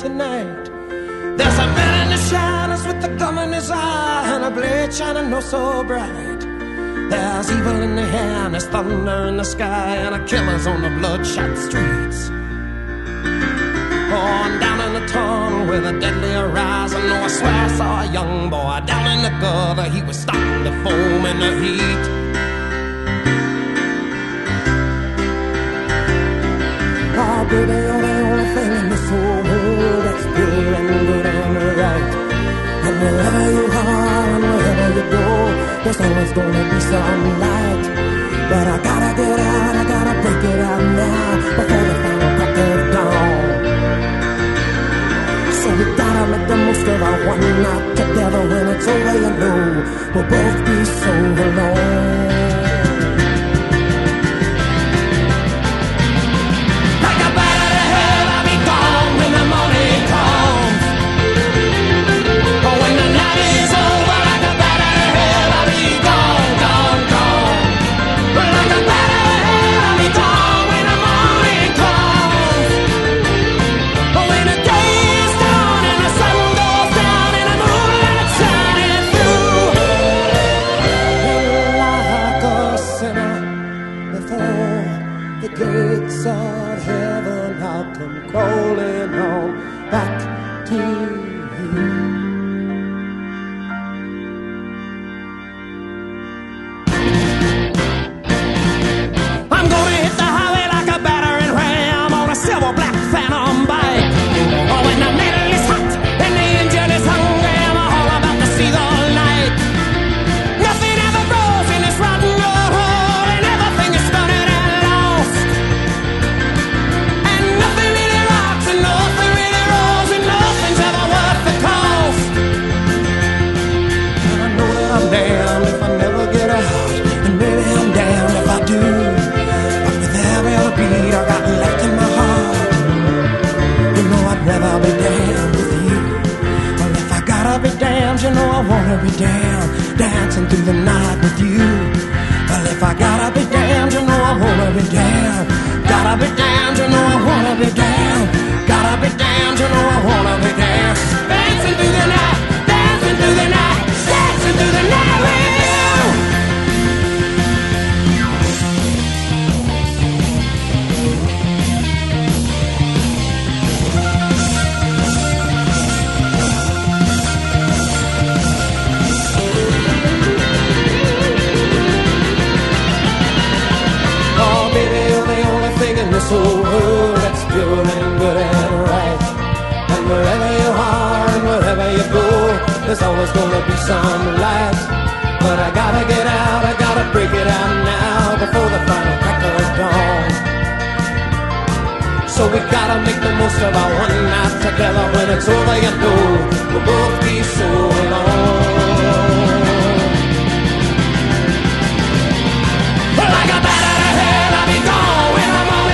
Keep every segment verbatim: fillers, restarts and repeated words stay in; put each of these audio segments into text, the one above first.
the night. There's a man in the shadows with a gun in his eye and a blade shining oh so bright. There's evil in the air and there's thunder in the sky and a killer's on the bloodshot streets. Oh, and down in the tunnel with a deadly horizon, oh, I swear I saw a young boy down in the gutter. He was starting to foam in the heat. Oh, baby, you're the only thing in this whole world that's pure and good and right. And wherever you are and wherever you go, there's always gonna be some light. But I gotta get out, I gotta break it out now before the final crack of dawn. So we gotta make the most of our one night together. When it's over, you know we'll both be so alone. Be damned, dancing through the night with you. Well, if I gotta be damned, you know I wanna be damned. Gotta be damned, you know I wanna be damned. Gotta be damned, you know I wanna be damned. Dancing through the night, dancing through the night, dancing through the night with you. This whole world that's pure and good and right. And wherever you are and wherever you go, there's always gonna be some light. But I gotta get out, I gotta break it out now before the final crack of dawn. So we gotta make the most of our one night together. When it's over, you know we'll both be so alone. Well, like a bat out of hell, I'll be gone when I'm on.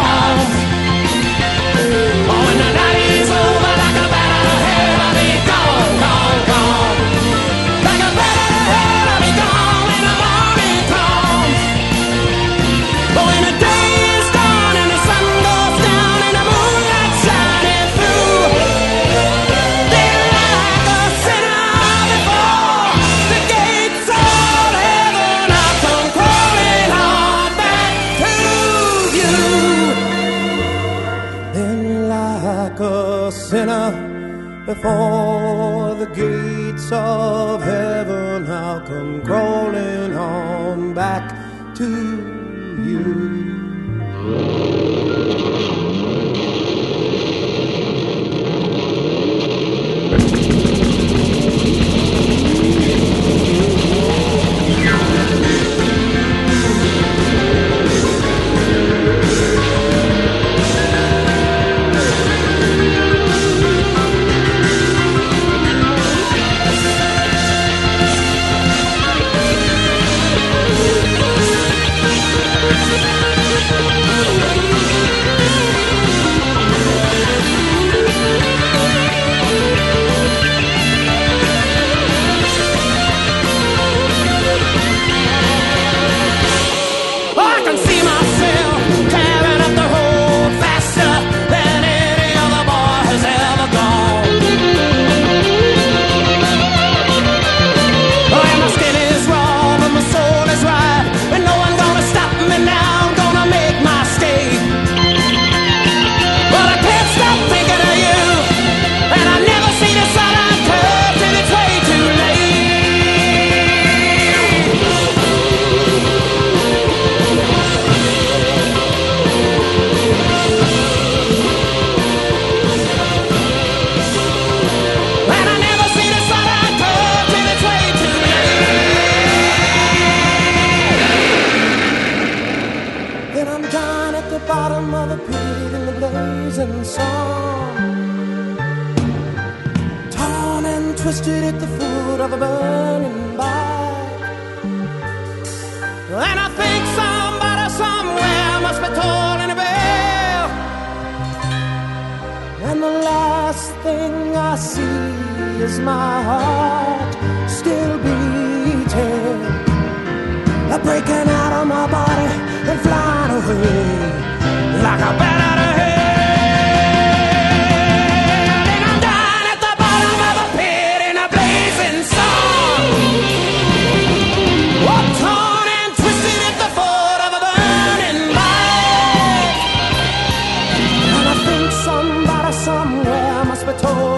Oh, when the night is over, like a bat out of hell, I'll be gone, gone, gone. Like a bat out of hell, I'll be gone when the morning comes. But when the day is gone and the sun goes down and the moonlight shining through, then like a sinner before the gates of heaven, I'll come crawling on back to you. Like a sinner before the gates of heaven, I'll come crawling on back to you. We'll be right back. twisted at the foot of a burning bark. And I think somebody somewhere must be tolling a bell. And the last thing I see is my heart still beating, breaking out of my body and flying away like a bat out of hell. And I'm down at the bottom of a pit in a blazing sun, oh, torn and twisted at the foot of a burning light. And I think somebody somewhere must be told